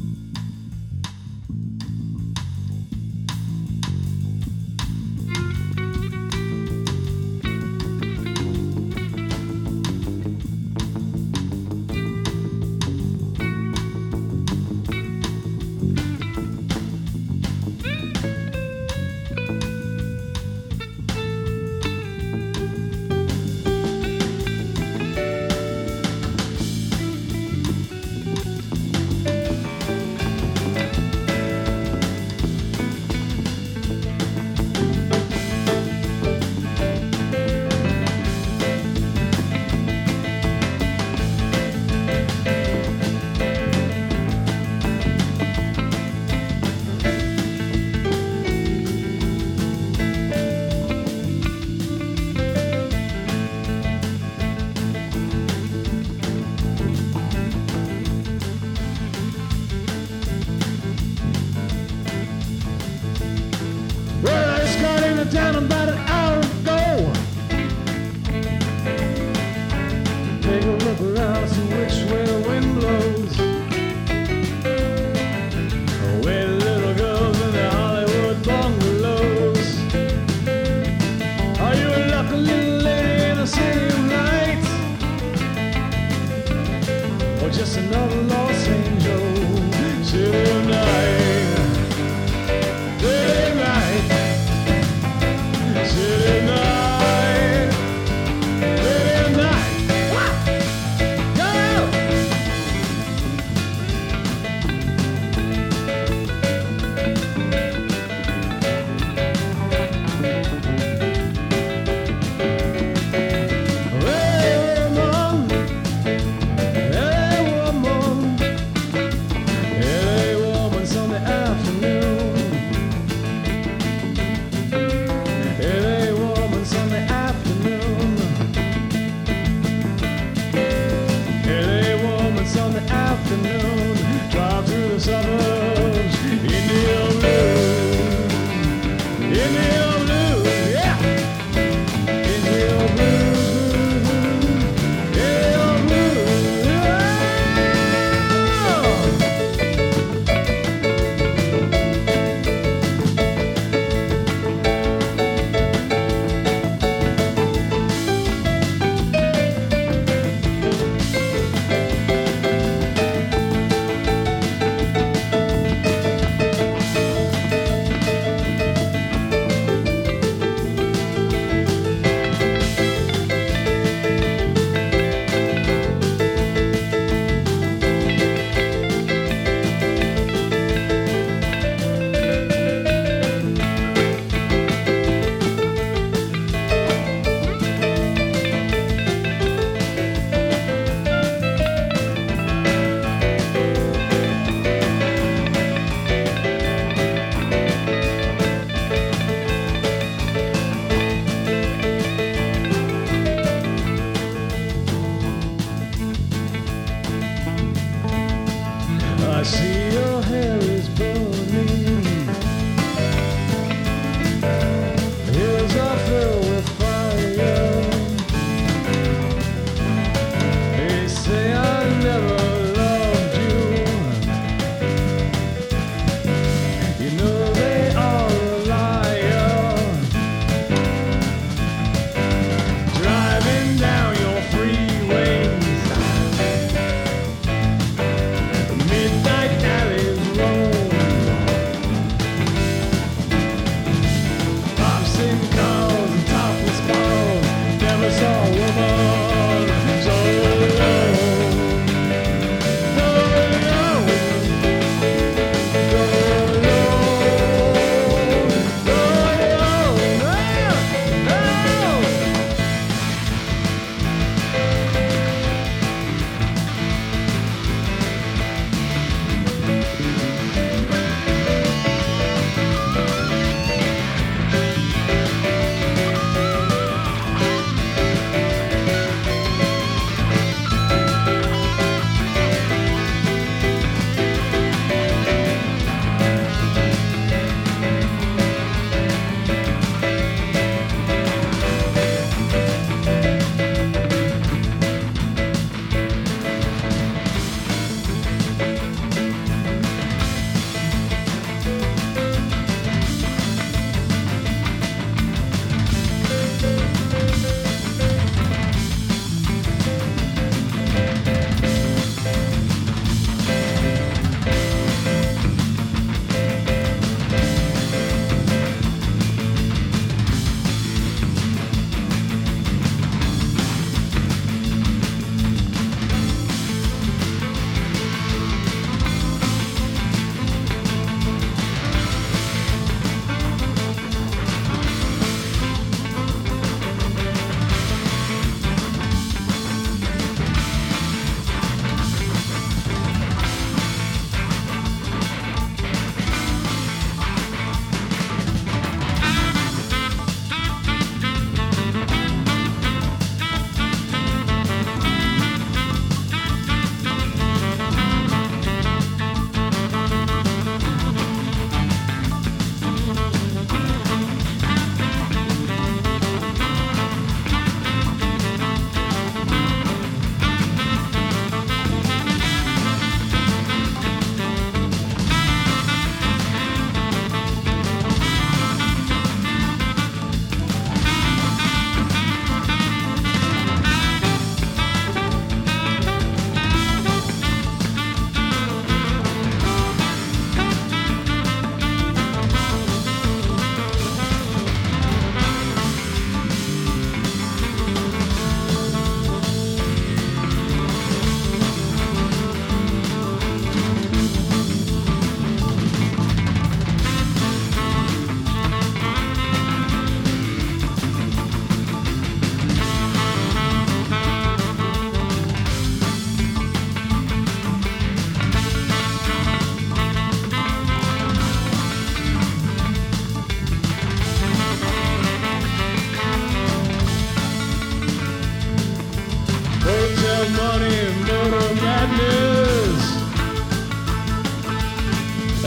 Down about an hour ago. Take a look around, see which way the wind blows. Away the little girls in the Hollywood bungalows. Are you a lucky little lady in a city of lights, or just another Los Angeles city of night? Drive through the suburbs, India blues, India blues, yeah, India blues, India blues, yeah. I see your hair is burning. Hills are filled with fire. They say I never loved you. You know they are a liar. Driving down your freeways, midnight alley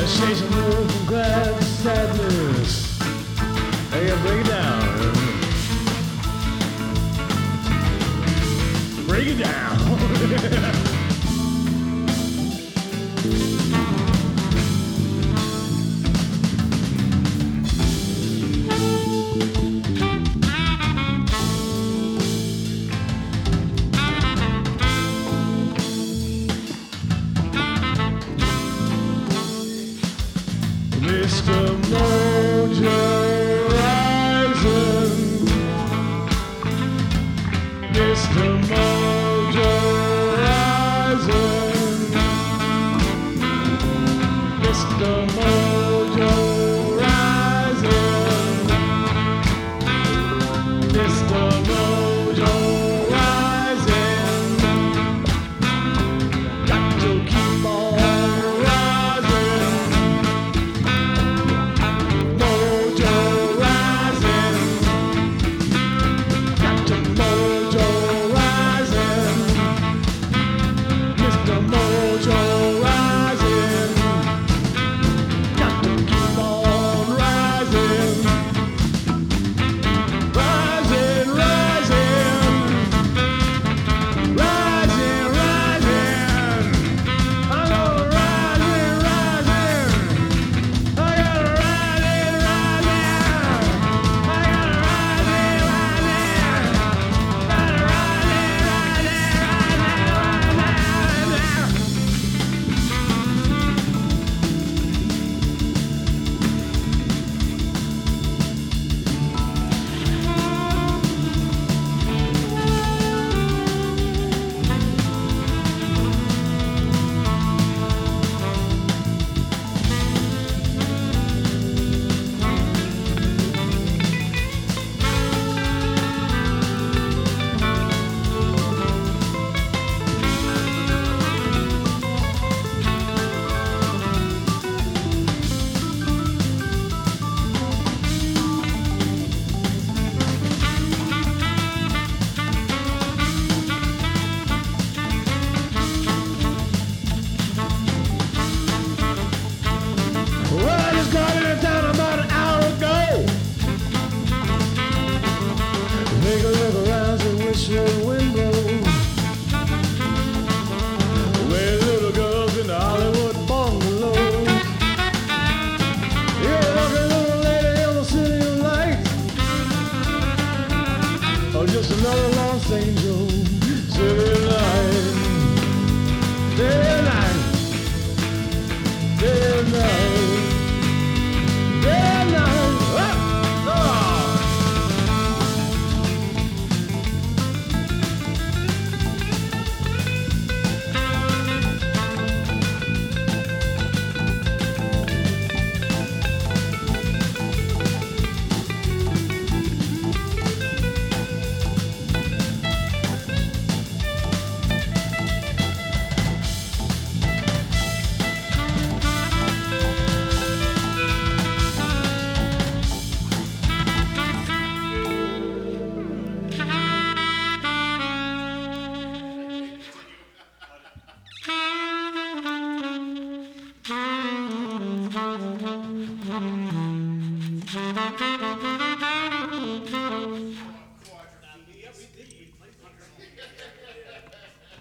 Shades of blue from glad to sadness. Hey, break it down. Break it down. Mr. Mojo rising, Mr. Mojo rising, Mr. Mojo rising, Mr. Mojo rising, got to keep on rising. Mojo rising, got to mojo rising, Mr. Mojo rising, got to keep on rising, rising, rising, rising, rising. I'm gonna rising, rising. I gotta rising, rising. I gotta rising, rising. Gotta rising, rising, rising. Well, I just got into town about an hour ago. Take a look around the windshield window. Where little girls in the Hollywood bungalows. You're like a little lady in the city of lights. Or just another lost angel. City light. Day and night. Day and night. Thank you.